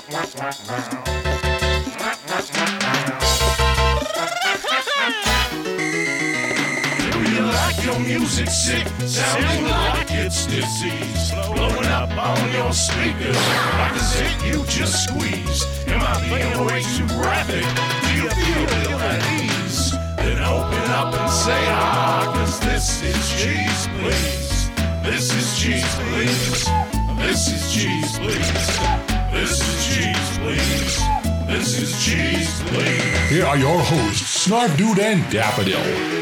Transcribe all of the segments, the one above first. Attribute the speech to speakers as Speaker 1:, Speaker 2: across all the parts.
Speaker 1: Your music sick, sounding like it's disease, blowing up on your speakers like a zit you just squeezed. Am I being way too graphic? Do you feel ill at ease? Then open up and say cause this is cheese, please. This is cheese, please. This is cheese, please. This is cheese, please. This is cheese, please.
Speaker 2: Here are your hosts, Snarf Dude and Daffodil.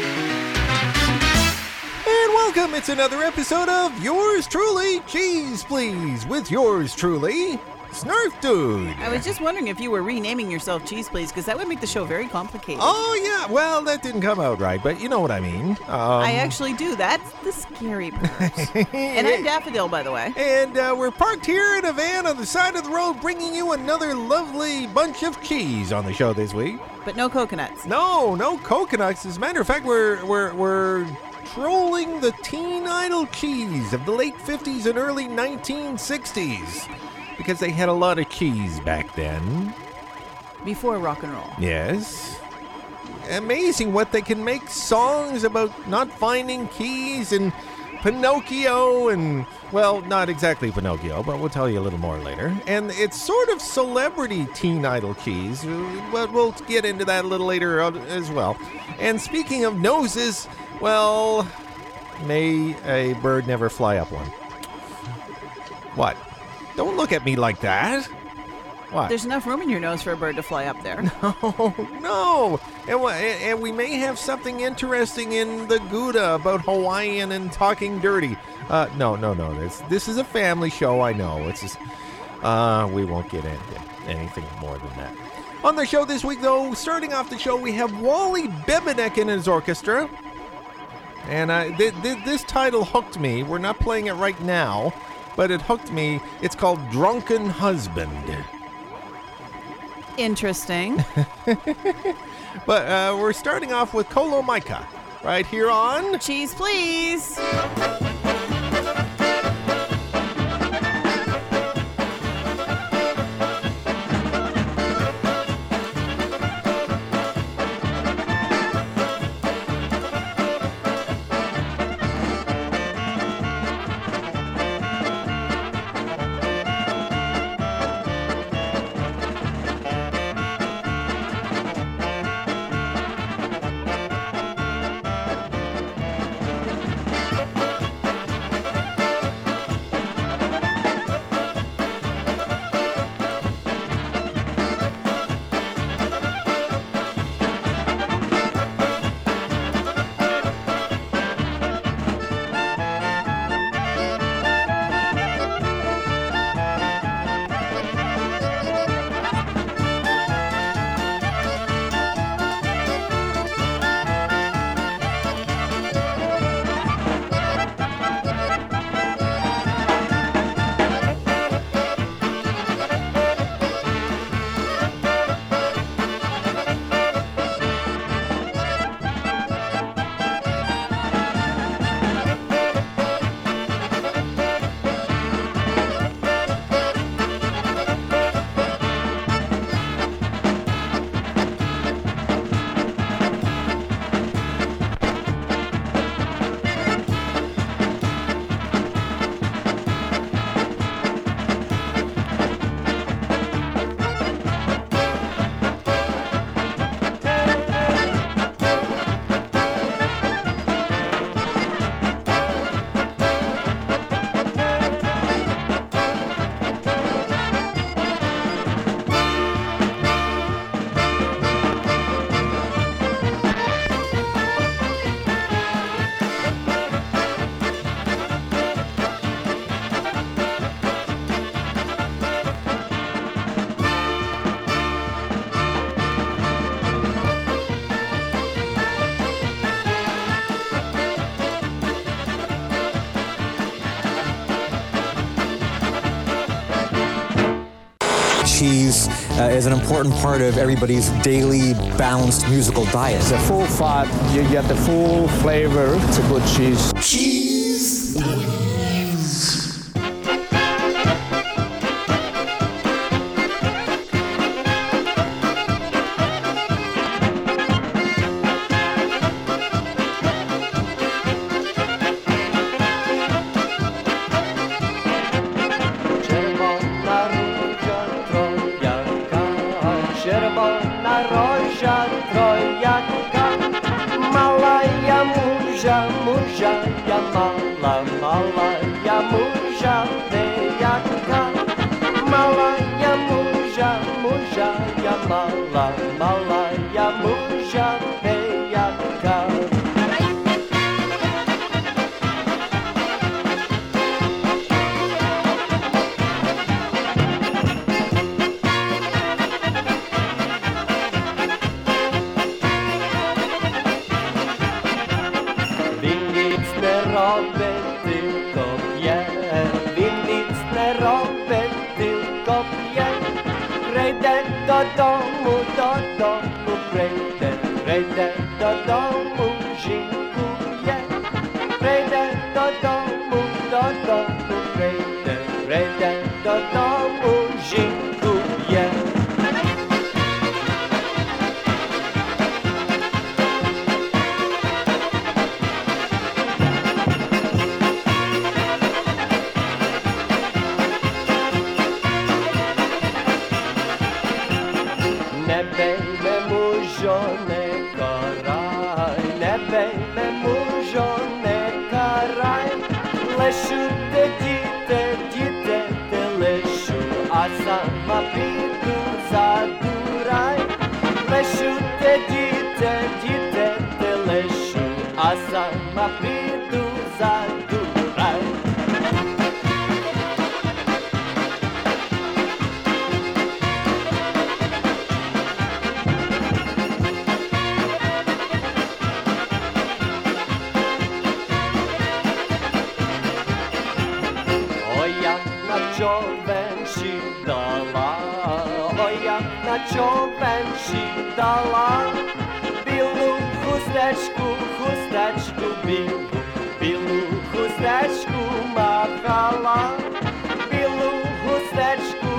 Speaker 3: Welcome, it's another episode of Yours Truly, Cheese Please, with yours truly, Snarf Dude.
Speaker 4: I was just wondering if you were renaming yourself Cheese Please, because that would make the show very complicated.
Speaker 3: Oh, yeah, well, that didn't come out right, but you know what I mean.
Speaker 4: I actually do. That's the scary part. And I'm Daffodil, by the way.
Speaker 3: And we're parked here in a van on the side of the road, bringing you another lovely bunch of cheese on the show this week.
Speaker 4: But no coconuts.
Speaker 3: No coconuts. As a matter of fact, we're trolling the teen idol cheese of the late 50s and early 1960s, because they had a lot of cheese back then.
Speaker 4: Before rock and roll.
Speaker 3: Yes. Amazing what they can make songs about not finding keys and Pinocchio and, well, not exactly Pinocchio, but we'll tell you a little more later. And it's sort of celebrity teen idol cheese, but we'll get into that a little later as well. And speaking of noses, well, may a bird never fly up one. What? Don't look at me like that. What?
Speaker 4: There's enough room in your nose for a bird to fly up there.
Speaker 3: No. And we may have something interesting in the Gouda about Hawaiian and talking dirty. No. This is a family show, I know. It's just, we won't get into anything more than that. On the show this week, though, starting off the show, we have Wally Bebenek and his orchestra. And this title hooked me. We're not playing it right now, but it hooked me. It's called Drunken Husband.
Speaker 4: Interesting.
Speaker 3: But we're starting off with Kolo Maika, right here on
Speaker 4: Cheese Please.
Speaker 5: cheese is an important part of everybody's daily balanced musical diet.
Speaker 6: It's a full fat, you get the full flavor. It's a good cheese.
Speaker 2: Cheese Please.
Speaker 7: domu, prejdę do domu, dziękuję. Prejdę do domu, prejdę do domu, dziękuję. Лишу те, діте, лишу, а сама піду задурай. Лишу те, діте, лишу, а сама піду задурай. Човен сідала, ой, як на човен сідала, білу хустечку, білу хустечку махала, білу хустечку,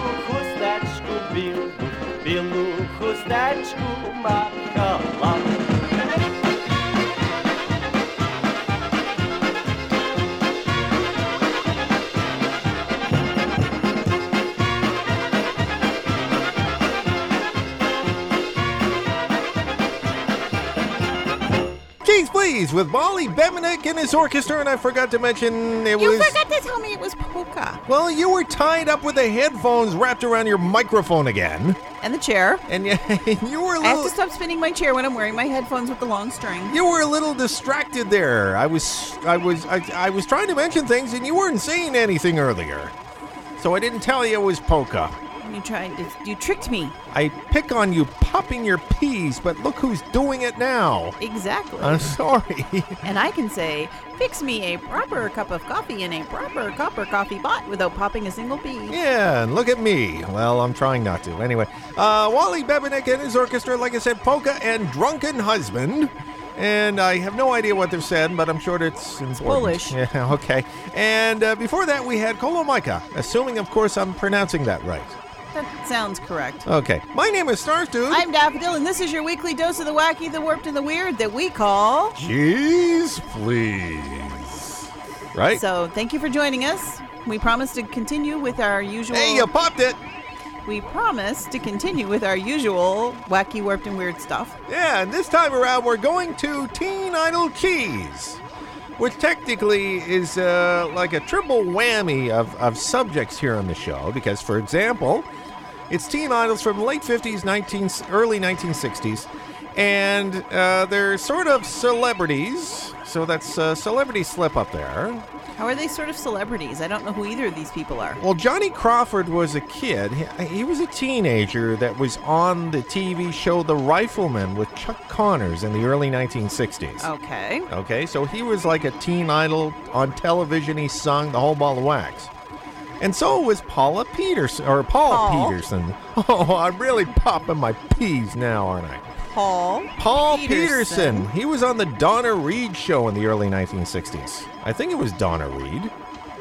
Speaker 7: білу хустечку махала.
Speaker 3: Please, with Molly Beminick and his orchestra, and I forgot to mention it was...
Speaker 4: You forgot to tell me it was polka.
Speaker 3: Well, you were tied up with the headphones wrapped around your microphone again.
Speaker 4: And the chair.
Speaker 3: And you were a little...
Speaker 4: I have to stop spinning my chair when I'm wearing my headphones with the long string.
Speaker 3: You were a little distracted there. I was trying to mention things, and you weren't saying anything earlier. So I didn't tell you it was polka.
Speaker 4: You tricked me.
Speaker 3: I pick on you popping your peas, but look who's doing it now.
Speaker 4: Exactly.
Speaker 3: I'm sorry.
Speaker 4: And I can say, fix me a proper cup of coffee in a proper copper coffee pot without popping a single pea.
Speaker 3: Yeah, and look at me. Well, I'm trying not to. Anyway, Wally Beminick and his orchestra, like I said, Polka and Drunken Husband. And I have no idea what they've said, but I'm sure it's important.
Speaker 4: Polish.
Speaker 3: Yeah, okay. And before that, we had Kolomajka, assuming, of course, I'm pronouncing that right.
Speaker 4: That sounds correct.
Speaker 3: Okay. My name is Stars Dude.
Speaker 4: I'm Daffodil, and this is your weekly dose of the wacky, the warped, and the weird that we call...
Speaker 3: Jeez, please. Right?
Speaker 4: So, thank you for joining us. We promise to continue with our usual...
Speaker 3: Hey, you popped it!
Speaker 4: We promise to continue with our usual wacky, warped, and weird stuff.
Speaker 3: Yeah, and this time around, we're going to Teen Idol Keys, which technically is like a triple whammy of subjects here on the show, because, for example, it's teen idols from the late 50s, early 1960s, and they're sort of celebrities, so that's celebrity slip up there.
Speaker 4: How are they sort of celebrities? I don't know who either of these people are.
Speaker 3: Well, Johnny Crawford was a kid. He was a teenager that was on the TV show The Rifleman with Chuck Connors in the early 1960s.
Speaker 4: Okay.
Speaker 3: Okay, so he was like a teen idol on television. He sung the whole ball of wax. And so was Paul Peterson. Oh, I'm really popping my peas now, aren't I? Paul Peterson. He was on the Donna Reed show in the early 1960s. I think it was Donna Reed.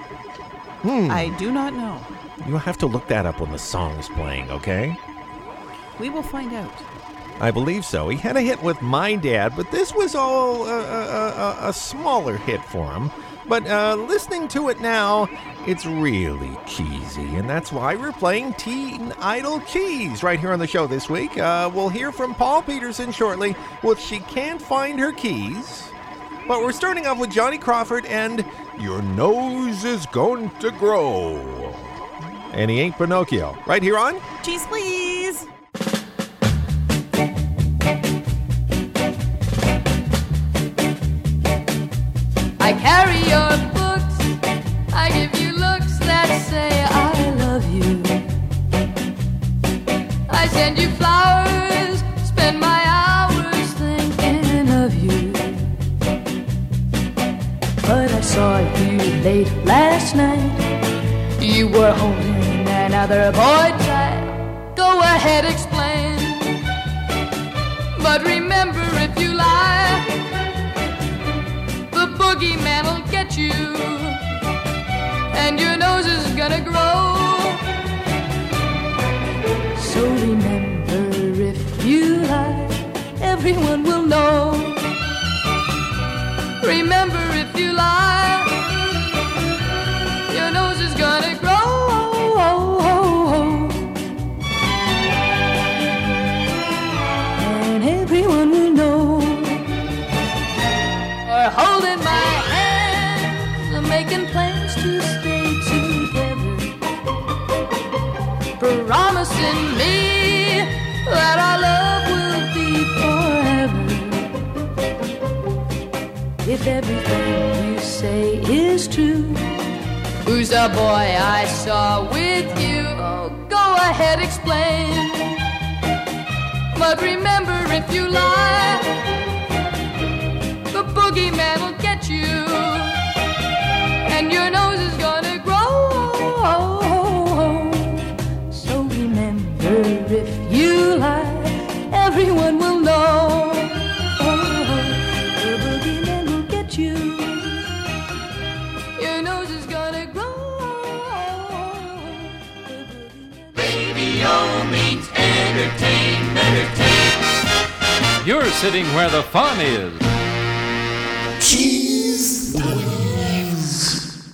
Speaker 4: I do not know.
Speaker 3: You'll have to look that up when the song is playing, okay?
Speaker 4: We will find out.
Speaker 3: I believe so. He had a hit with My Dad, but this was all a smaller hit for him. But listening to it now, it's really cheesy, and that's why we're playing Teen Idol Keys right here on the show this week. We'll hear from Paul Peterson shortly with She Can't Find Her Keys. But we're starting off with Johnny Crawford and Your Nose Is Going to Grow. And he ain't Pinocchio. Right here on
Speaker 4: Cheese Please!
Speaker 8: I carry your books, I give you looks that say I love you. I send you flowers, spend my hours thinking of you. But I saw you late last night, you were holding another boy tight. go ahead, explain. But remember, if you lie, the boogeyman will get you, and your nose is gonna grow. So remember, if you lie, everyone will know. Remember, if you lie, your nose is gonna grow. And everyone will know. We're holding my hand, I'm making plans to stay together, promising me that our love will be forever. If everything you say is true, who's the boy I saw with you? Oh, go ahead, explain. But remember, if you lie, the boogeyman will get you, and your nose is gonna grow. So remember, if you lie, everyone will know. The boogeyman will get you, your nose is gonna grow.
Speaker 1: Radio means entertainment.
Speaker 9: You're sitting where the fun is.
Speaker 2: Keys, please.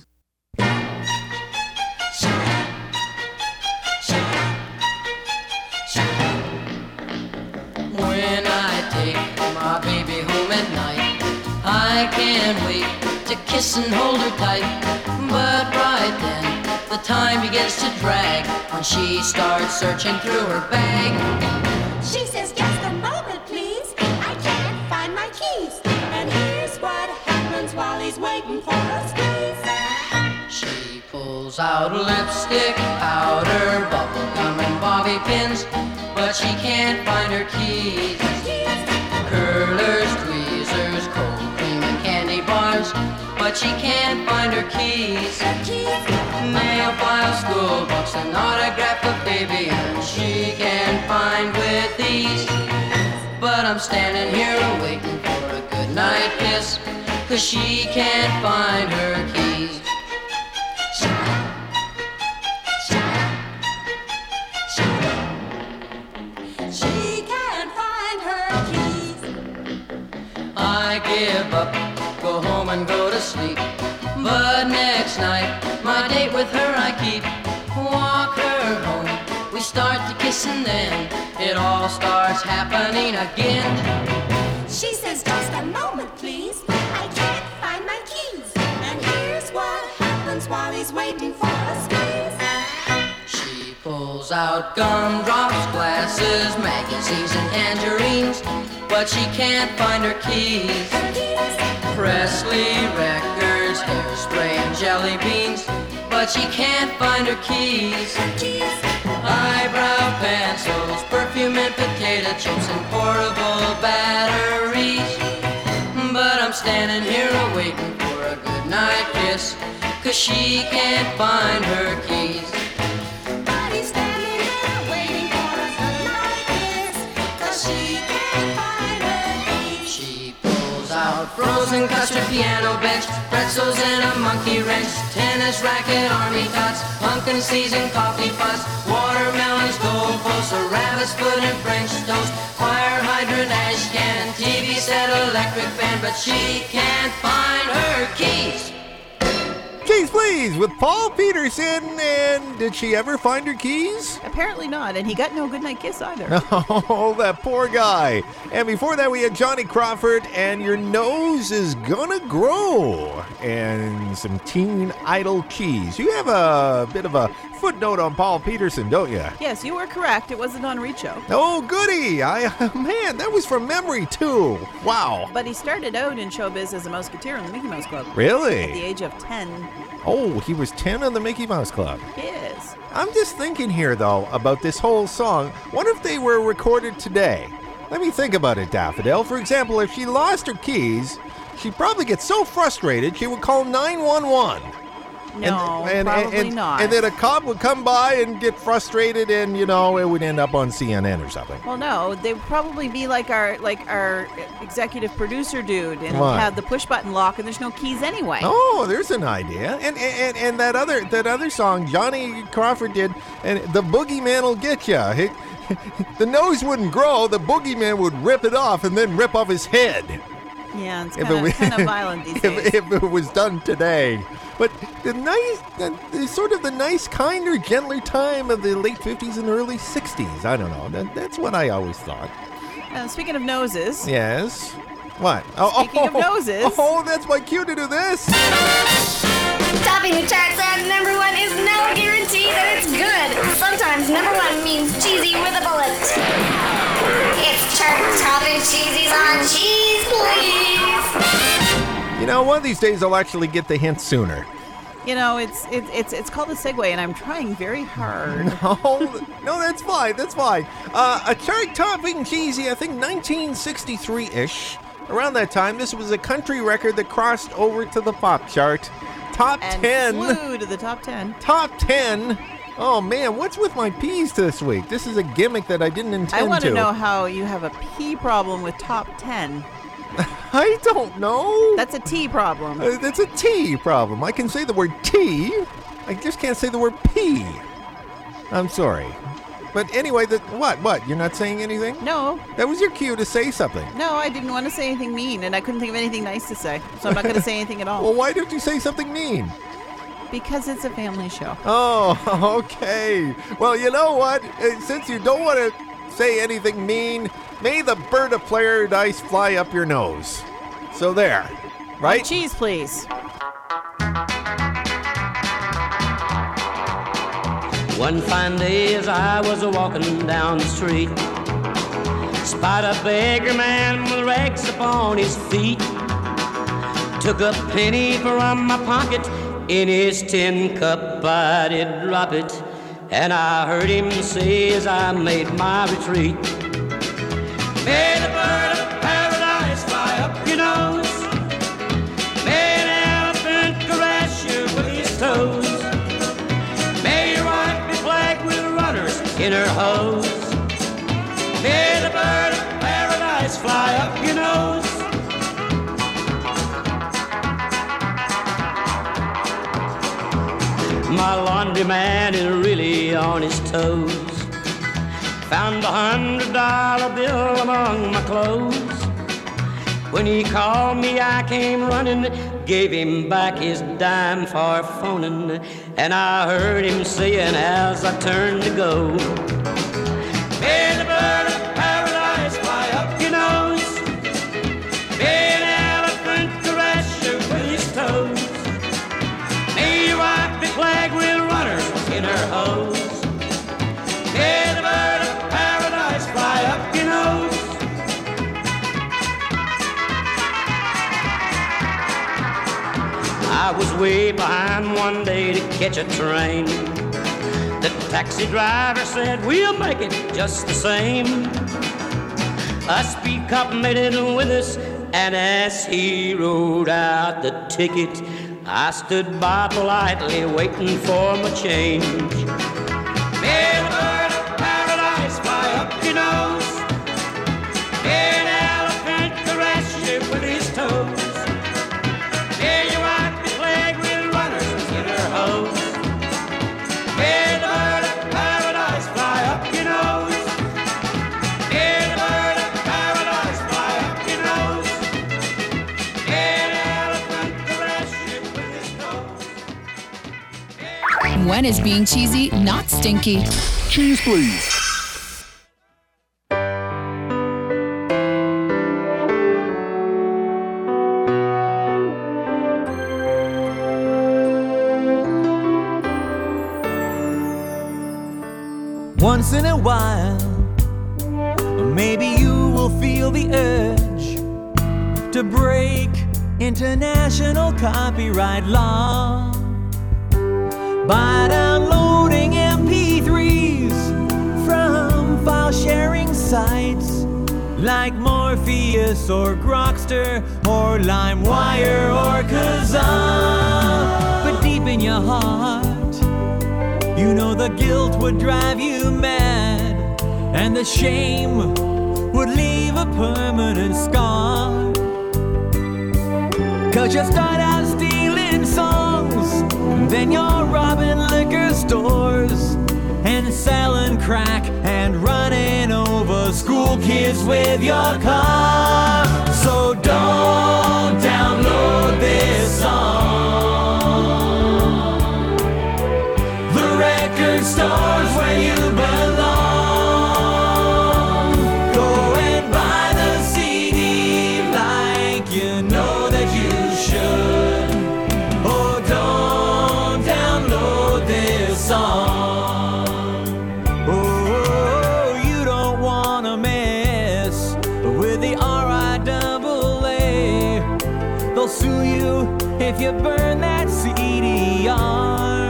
Speaker 10: When I take my baby home at night, I can't wait to kiss and hold her tight. But right then, the time begins to drag when she starts searching through her bag.
Speaker 11: She says, just a moment, please. I can't find my keys. And here's what happens while he's waiting for us, please.
Speaker 10: She pulls out lipstick, powder, bubble gum, and bobby pins, but she can't find her keys. Curlers, tweezers, cold cream, and candy bars, but she can't find her keys. Nail files, school books, and autograph of baby, and she can't find with ease. But I'm standing here waiting for a goodnight kiss, 'cause she can't find her keys.
Speaker 11: She can't find her keys.
Speaker 10: I give up, go home and go to sleep. But next night, my date with her I keep. Walk her home, we start to kiss, and then it all starts happening again.
Speaker 11: She says, just a moment, please. I can't find my keys. And here's what happens while he's waiting for us, please.
Speaker 10: She pulls out gumdrops, glasses, magazines, and tangerines, but she can't find her keys. Presley records, hairspray, and jelly beans, but she can't find her keys. Eyebrow pencils, perfume, and potato chips, and portable batteries. But I'm standing here waiting for a goodnight kiss, 'cause she can't find her keys.
Speaker 11: But he's standing there waiting for a goodnight kiss, 'cause she can't find her keys.
Speaker 10: She pulls out frozen custard, piano bench, pretzels, and a monkey wrench, tennis racket, army tots, pumpkin seeds, and coffee pots, watermelons, goalposts, a rabbit's foot, and French toast, fire hydrant, ash can, TV set, electric fan, but she can't find her keys.
Speaker 3: Keys Please with Paul Peterson. And did she ever find her keys?
Speaker 4: Apparently not, and he got no goodnight kiss either.
Speaker 3: Oh, that poor guy. And before that, we had Johnny Crawford and Your Nose Is Gonna Grow, and some Teen Idol Keys. You have a bit of a footnote on Paul Peterson, don't you?
Speaker 4: Yes, you were correct. It was a Don Reed show.
Speaker 3: Oh, goody. Man, that was from memory, too. Wow.
Speaker 4: But he started out in showbiz as a musketeer in the Mickey Mouse Club.
Speaker 3: Really?
Speaker 4: At the age of 10.
Speaker 3: Oh, he was 10 on the Mickey Mouse Club.
Speaker 4: Yes.
Speaker 3: I'm just thinking here, though, about this whole song. What if they were recorded today? Let me think about it, Daffodil. For example, if she lost her keys, she'd probably get so frustrated she would call 911.
Speaker 4: No, probably not.
Speaker 3: And then a cop would come by and get frustrated, and it would end up on CNN or something.
Speaker 4: Well, no, they would probably be like our executive producer dude, and
Speaker 3: What?
Speaker 4: have the push button lock, and there's no keys anyway.
Speaker 3: Oh, there's an idea. And that other song Johnny Crawford did, and the boogeyman will get you. The nose wouldn't grow. The boogeyman would rip it off and then rip off his head.
Speaker 4: Yeah, it's kind of violent these days.
Speaker 3: If it was done today. But the nice, kinder, gentler time of the late 50s and early 60s. I don't know. That's what I always thought.
Speaker 4: Speaking of noses.
Speaker 3: Yes. What?
Speaker 4: Speaking of noses.
Speaker 3: Oh, that's my cue to do this.
Speaker 11: Topping the charts at #1 is no guarantee that it's good. Sometimes #1 means cheesy with a bullet. It's chart-topping cheesies on Cheese Please.
Speaker 3: One of these days I'll actually get the hint sooner.
Speaker 4: It's called a segue, and I'm trying very hard.
Speaker 3: No, that's fine. That's fine. A chart-topping cheesy, I think 1963-ish. Around that time, this was a country record that crossed over to the pop chart. Top 10.
Speaker 4: Flew to the top 10.
Speaker 3: Top 10. Oh, man, what's with my P's this week? This is a gimmick that I didn't intend to.
Speaker 4: I want to know how you have a P problem with top 10.
Speaker 3: I don't know.
Speaker 4: That's a T problem.
Speaker 3: That's a T problem. I can say the word T. I just can't say the word P. I'm sorry. But anyway, what? You're not saying anything?
Speaker 4: No.
Speaker 3: That was your cue to say something.
Speaker 4: No, I didn't want to say anything mean, and I couldn't think of anything nice to say. So I'm not going to say anything at all.
Speaker 3: Well, why didn't you say something mean?
Speaker 4: Because it's a family show.
Speaker 3: Oh, okay. Well, you know what? Since you don't want to say anything mean, may the bird of paradise fly up your nose. So there, right?
Speaker 4: Cheese, please.
Speaker 10: One fine day as I was a-walking down the street, spied a beggar man with rags upon his feet. Took a penny from my pocket, in his tin cup I did drop it, and I heard him say as I made my retreat, may the bird of paradise fly up your nose, may an elephant caress you with his toes, in her hose, may the bird of paradise fly up your nose. My laundryman is really on his toes, found $100 bill among my clothes. When he called me, I came running, gave him back his dime for phoning, and I heard him saying as I turned to go, may the bird of paradise fly up your nose, may an elephant caress you with his toes, may your wife be plagued with runners in her hose, may the bird of paradise fly up your nose. I was way behind one day to catch a train. The taxi driver said, we'll make it just the same. A speed cop made it with us, and as he wrote out the ticket, I stood by politely waiting for my change. May the bird of paradise fly up your nose, may an elephant caress you with his toes, may your wife be plagued with runners in her hose, may the bird of paradise fly up your nose, may the bird of paradise fly up your nose, may an elephant caress you with his toes.
Speaker 12: When is being cheesy not stinky?
Speaker 1: Cheese, please.
Speaker 13: Once in a while, maybe you will feel the urge to break international copyright law by downloading MP3s from file-sharing sites like Morpheus or Grokster or LimeWire or Kazaa. But deep in your heart. You know the guilt would drive you mad, and the shame would leave a permanent scar. 'Cause you start out stealing songs, then you're robbing liquor stores and selling crack and running over school kids with your car. So don't download this song. The record store's where you belong. Go and buy the CD like you know that you should. Oh, don't download this song. Oh, you don't want to mess with the RIAA. They'll sue you if you burn that CDR.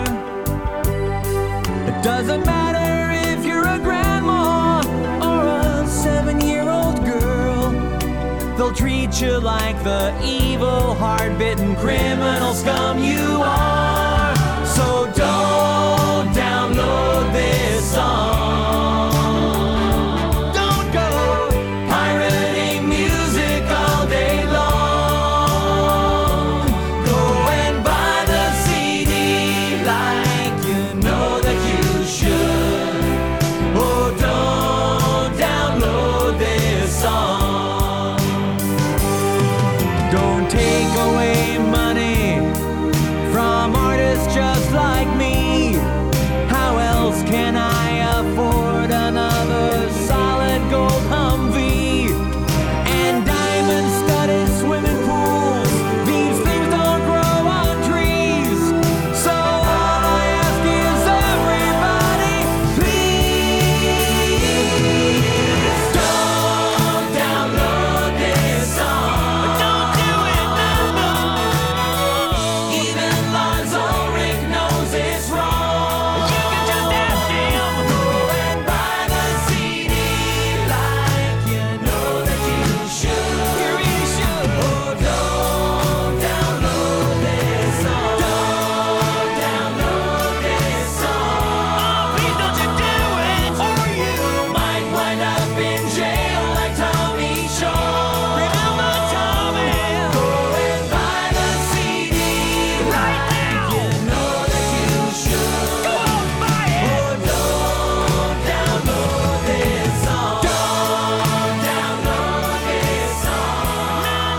Speaker 13: It doesn't matter if you're a grandma or a 7-year-old girl. They'll treat you like the evil, hard-bitten criminal scum you are. So don't download this song. Don't go pirating music all day long. Go and buy the CD like you know that you should. Oh, don't download this song. Don't take away money from artists just like me. How else can I afford another solid gold Humvee and diamond-studded swimming pools? These things don't grow on trees. So all I ask is everybody, please don't download this song. Don't do it, no. Even Lars Ulrich knows it's wrong. You can just ask him. Go and buy the CD like you know that you should. You really should. Oh, don't download this song. Don't download this song. Oh, please don't you do it, or you might wind up in jail like Tommy Shaw. Remember Tommy? Go and buy the CD right now. You know that you should. Go on, buy it. Oh, don't download this song. Don't download this song.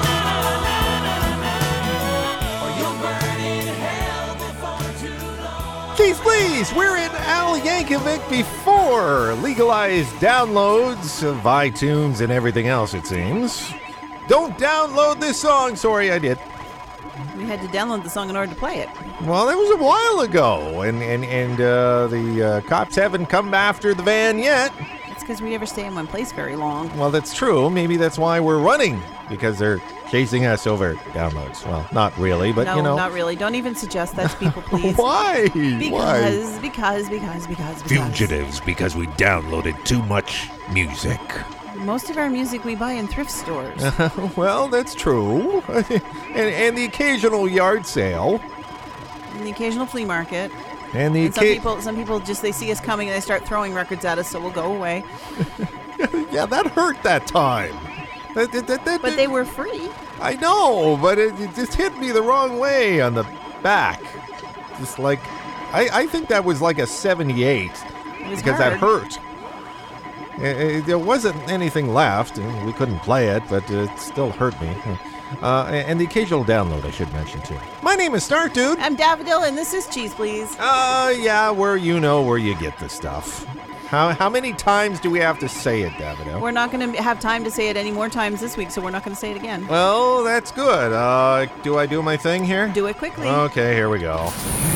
Speaker 13: Or you'll burn in hell before too long.
Speaker 3: Keith, please, we're in Al Yankovic before legalized downloads of iTunes and everything else, it seems. Don't download this song. Sorry, I did.
Speaker 4: We had to download the song in order to play it.
Speaker 3: Well, that was a while ago, and the cops haven't come after the van yet.
Speaker 4: It's because we never stay in one place very long.
Speaker 3: Well, that's true. Maybe that's why we're running, because they're chasing us over downloads. Well, not really, but
Speaker 4: No,
Speaker 3: you know.
Speaker 4: not really. Don't even suggest that to people, please.
Speaker 3: Why?
Speaker 4: Because.
Speaker 3: Fugitives, because we downloaded too much music.
Speaker 4: Most of our music we buy in thrift stores.
Speaker 3: Well, that's true. and the occasional yard sale.
Speaker 4: And the occasional flea market.
Speaker 3: And the
Speaker 4: And some people just, they see us coming and they start throwing records at us, so we'll go away.
Speaker 3: Yeah, that hurt that time.
Speaker 4: But they were free.
Speaker 3: I know, but it just hit me the wrong way on the back. Just like, I think that was like a 78.
Speaker 4: It was
Speaker 3: because that
Speaker 4: hard.
Speaker 3: hurt. There wasn't anything left. We couldn't play it, but it still hurt me. And the occasional download, I should mention, too. My name is Start Dude.
Speaker 4: I'm Daffodil, and this is Cheese, Please.
Speaker 3: Yeah, where you know where you get the stuff. How many times do we have to say it, Davido?
Speaker 4: We're not going to have time to say it any more times this week, so we're not going to say it again.
Speaker 3: Well, that's good. Do I do my thing here?
Speaker 4: Do it quickly.
Speaker 3: Okay, here we go.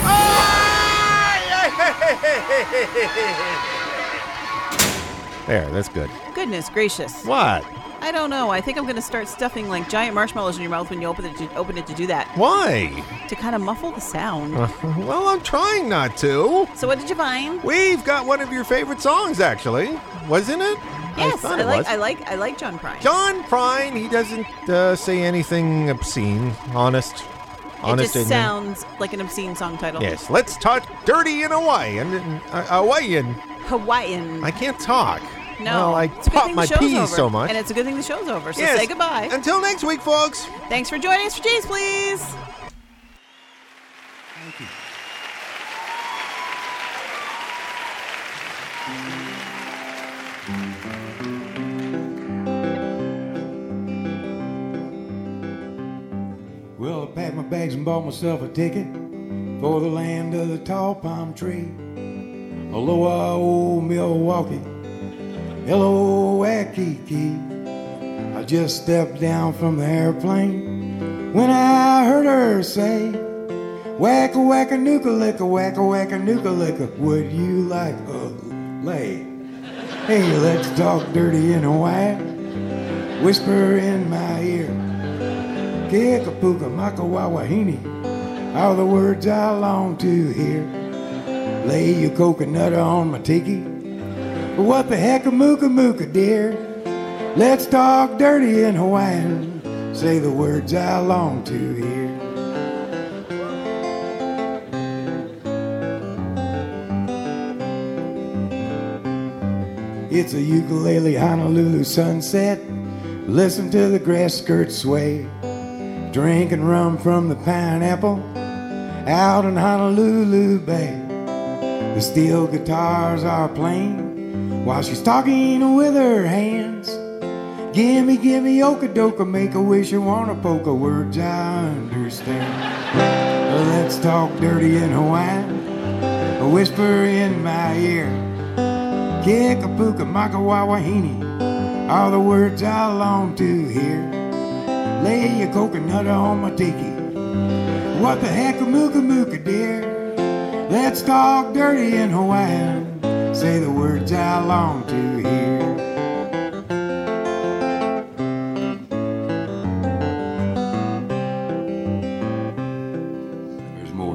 Speaker 3: There, that's good.
Speaker 4: Goodness gracious.
Speaker 3: What?
Speaker 4: I don't know. I think I'm going to start stuffing like giant marshmallows in your mouth when you open it to do that.
Speaker 3: Why?
Speaker 4: To kind of muffle the sound.
Speaker 3: Well, I'm trying not to.
Speaker 4: So what did you find?
Speaker 3: We've got one of your favorite songs, actually. Wasn't it?
Speaker 4: Yes,
Speaker 3: I
Speaker 4: like John Prine.
Speaker 3: John Prine, he doesn't say anything obscene, honest. Honest
Speaker 4: it just
Speaker 3: and-
Speaker 4: sounds like an obscene song title.
Speaker 3: Yes, let's talk dirty in Hawaiian. Hawaiian. I can't talk.
Speaker 4: No,
Speaker 3: Well, I
Speaker 4: it's a good
Speaker 3: pop
Speaker 4: thing
Speaker 3: my
Speaker 4: the show's
Speaker 3: peas
Speaker 4: over,
Speaker 3: so much.
Speaker 4: and it's a good thing the show's over. So
Speaker 3: Yes.
Speaker 4: say goodbye.
Speaker 3: Until next week, folks.
Speaker 4: Thanks for joining us for Cheese Please.
Speaker 3: Thank you.
Speaker 14: Well, I packed my bags and bought myself a ticket for the land of the tall palm tree. Aloha, old Milwaukee. Hello, Waikiki. I just stepped down from the airplane when I heard her say, wacka wacka nuka licka, wacka wacka nuka licka, would you like a lay? Hey, let's talk dirty in Hawaii. Whisper in my ear. Kekapuka makawawahini are the words I long to hear. Lay your coconut on my tiki. What the heck a mooka mooka, dear? Let's talk dirty in Hawaiian. Say the words I long to hear. It's a ukulele Honolulu sunset. Listen to the grass skirts sway. Drinking rum from the pineapple out in Honolulu Bay. The steel guitars are playing while she's talking with her hands. Gimme, gimme, okadoka, make a wish, you wanna poke a words I understand. Let's talk dirty in Hawaiian, a whisper in my ear. Kekapuka, makawawahini are the words I long to hear. Lay your coconut on my tiki. What the heck a mooka mooka, dear? Let's talk dirty in Hawaiian. Say the words I long to hear. There's more.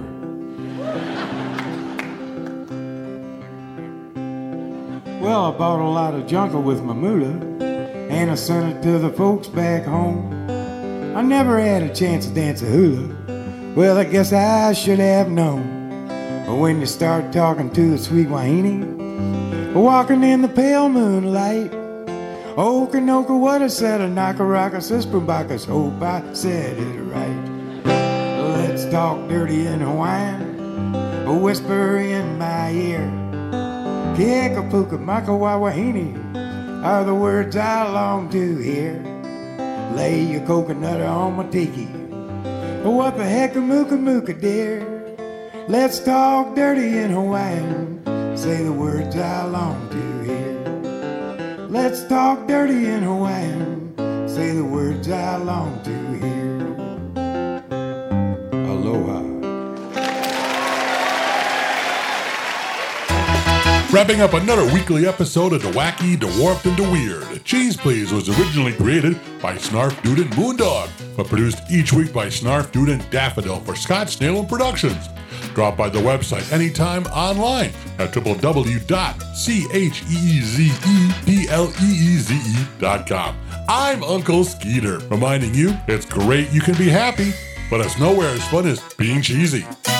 Speaker 14: Well, I bought a lot of jungle with my moolah, and I sent it to the folks back home. I never had a chance to dance a hula. Well, I guess I should have known. But when you start talking to a sweet wahine, walking in the pale moonlight, Okanoka, what I said, a Nakaraka, Sispumbaka's, hope I said it right. Let's talk dirty in Hawaiian, a whisper in my ear. Kekapuka, makawawahini are the words I long to hear. Lay your coconut on my tiki. What the heck a mooka mooka, dear? Let's talk dirty in Hawaiian. Say the words I long to hear. Let's talk dirty in Hawaiian. Say the words I long to hear. Aloha.
Speaker 15: Wrapping up another weekly episode of The Wacky, The Warped, and The Weird. Cheese Please was originally created by Snarf Dude and Moondog, but produced each week by Snarf Dude and Daffodil for Scott Snalen Productions. Drop by the website anytime online at www.cheezepleeze.com. I'm Uncle Skeeter, reminding you it's great you can be happy, but it's nowhere as fun as being cheesy.